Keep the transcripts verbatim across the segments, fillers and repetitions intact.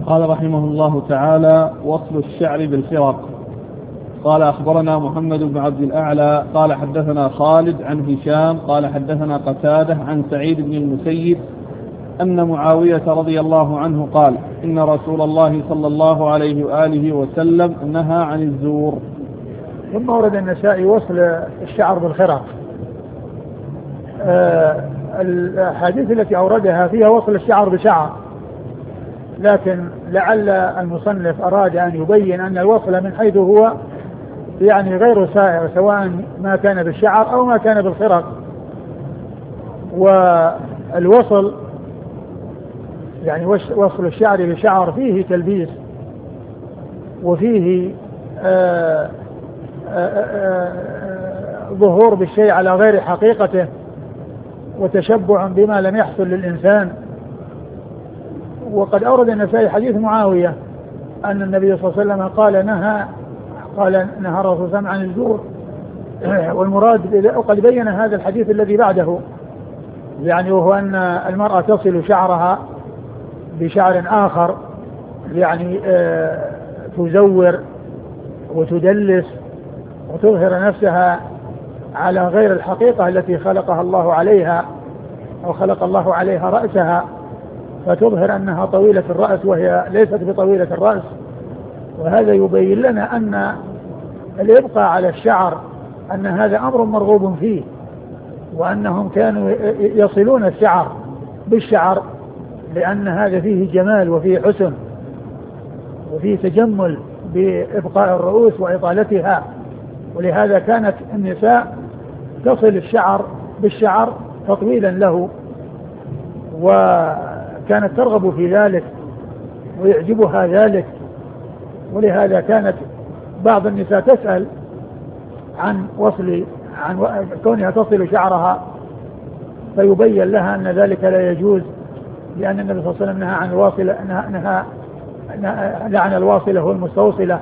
قال رحمه الله تعالى: وصل الشعر بالخرق. قال: أخبرنا محمد بن عبد الأعلى قال حدثنا خالد عن هشام قال حدثنا قتادة عن سعيد بن المسيب أن معاوية رضي الله عنه قال: إن رسول الله صلى الله عليه وآله وسلم نهى عن الزور. ثم ورد النسائي وصل الشعر بالخرق. آه الحديث التي أوردها فيها وصل الشعر بشعر، لكن لعل المصنف أراد أن يبين أن الوصل من حيث هو يعني غير سائر، سواء ما كان بالشعر أو ما كان بالخرق. والوصل يعني وصل الشعر بشعر فيه تلبيس، وفيه آآ آآ آآ ظهور بالشيء على غير حقيقته، وتشبع بما لم يحصل للإنسان. وقد أورد النسائي حديث معاوية أن النبي صلى الله عليه وسلم قال نهى قال نهى الرسول صلى الله عليه وسلم عن الزور. والمراد وقد بين هذا الحديث الذي بعده، يعني وهو أن المرأة تصل شعرها بشعر آخر، يعني تزور وتدلس وتظهر نفسها على غير الحقيقة التي خلقها الله عليها، أو خلق الله عليها رأسها، فتظهر أنها طويلة الرأس وهي ليست بطويلة الرأس. وهذا يبين لنا أن الإبقاء على الشعر أن هذا أمر مرغوب فيه، وأنهم كانوا يصلون الشعر بالشعر لأن هذا فيه جمال وفيه حسن وفيه تجمل بإبقاء الرؤوس وإطالتها. ولهذا كانت النساء تصل الشعر بالشعر تطويلا له، وكانت ترغب في ذلك ويعجبها ذلك. ولهذا كانت بعض النساء تسأل عن وصل عن كونها تصل شعرها، فيبين لها أن ذلك لا يجوز، لأن النبي صلى الله عليه وسلم نهى عن الواصلة، نهى لعن الواصلة والمستوصلة.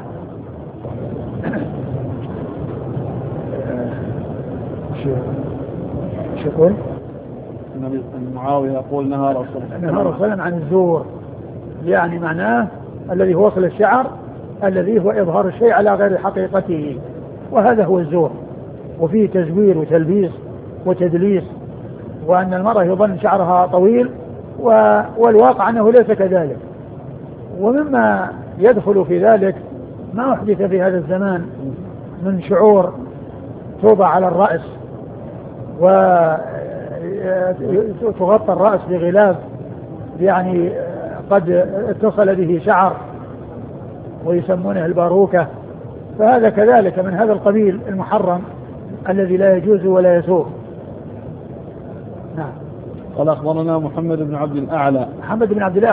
شو يقول؟ النبي معاوية يقول نهى رسول نهى رسول عن الزور، يعني معناه الذي هو وصل الشعر الذي هو إظهار الشيء على غير حقيقته، وهذا هو الزور، وفيه تزوير وتلبيس وتدليس، وأن المرأة يظن شعرها طويل والواقع أنه ليس كذلك. ومما يدخل في ذلك ما أحدث في هذا الزمان من شعور توضع على الرأس وتغطى الرأس بغلاف يعني قد اتصل به شعر ويسمونه الباروكة، فهذا كذلك من هذا القبيل المحرم الذي لا يجوز ولا يسوغ. نعم. قال: أخبرنا محمد بن عبد الأعلى محمد بن عبد الأعلى